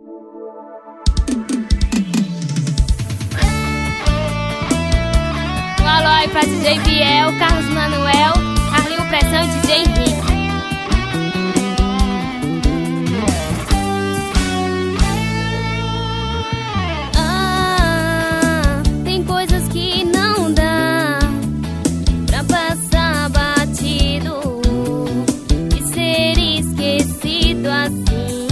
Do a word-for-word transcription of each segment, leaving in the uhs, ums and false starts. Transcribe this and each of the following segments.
Um alô aí pra D J Biel, Carlos Manuel, Carlinho Pressão e D J Henrique. Ah, tem coisas que não dá pra passar batido e ser esquecido assim.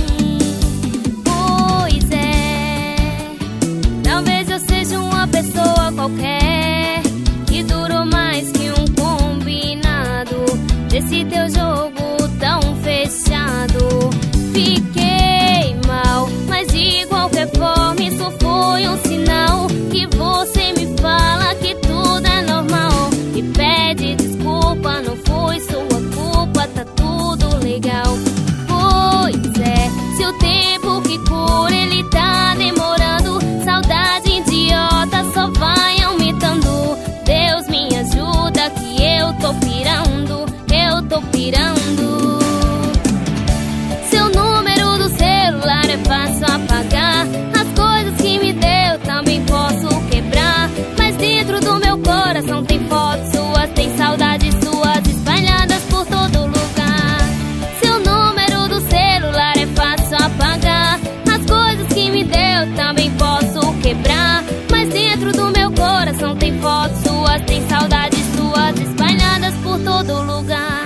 Pois é, talvez eu seja uma pessoa qualquer que durou mais que um combinado desse teu jogo tão fechado. Fiquei mal, mas de qualquer forma isso foi um sinal que você me fala que tudo é normal e pede desculpa, não foi sua culpa, tá tudo legal. Pois é, se o tempo que cura ele tá demorando, saudade idiota só vai aumentando. Deus me ajuda que eu tô pirando, eu tô pirando. Seu número do celular é fácil apagar, as coisas que me deu também posso quebrar, mas dentro do meu coração tem fotos suas, tem saudades suas espalhadas por todo lugar. Seu número do celular é fácil apagar, as coisas que me deu também posso quebrar, mas dentro do meu coração tem fotos suas, tem saudades suas espalhadas por todo lugar.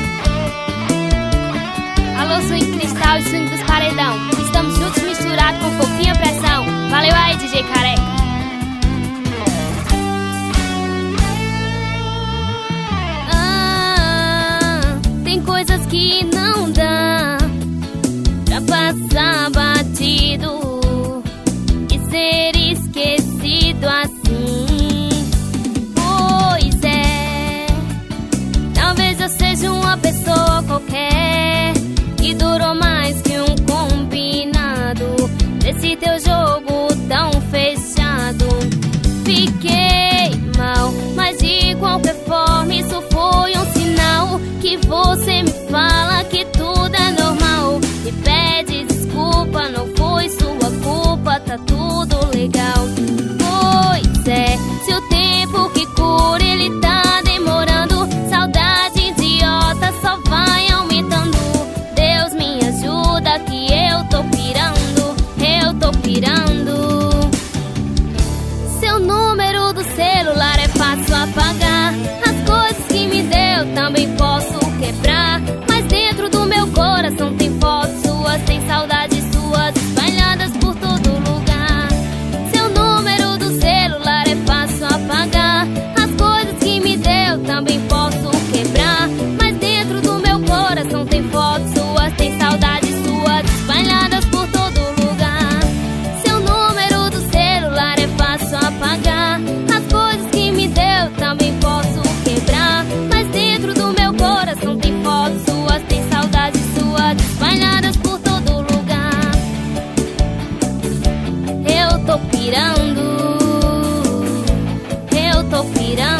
Alô, swing cristal e swing dos paredão, estamos juntos misturados com fofinha pressão. Valeu aí, D J Careca. Ah, tem coisas que não dá pra passar batido e ser esquecido assim. Pois é, talvez eu seja uma pessoa qualquer que durou mais que um combinado desse teu jogo tão fechado. Fiquei mal, mas de qualquer forma isso foi um sinal que você me fala que tudo é normal e pede desculpa, não foi sua culpa, tá tudo legal. Pois é, se o tempo que cura ele tá demorando, saudade idiota só vai aumentando. Deus me ajuda que eu tô pirando, eu tô pirando. Seu número do celular é fácil apagar, as coisas que me deu também posso quebrar, mas dentro do meu coração tem fotos suas, tem saudades suas espalhadas por todo lugar. Seu número do celular é fácil apagar, as coisas que me deu também posso quebrar, mas dentro do meu coração tem fotos suas, tem saudades suas espalhadas por todo lugar. Seu número do celular é fácil apagar, as coisas que me deu também posso quebrar, mas dentro do meu coração tem fotos suas, tem saudades suas espalhadas por todo lugar. Eu tô pirando, eu tô pirando.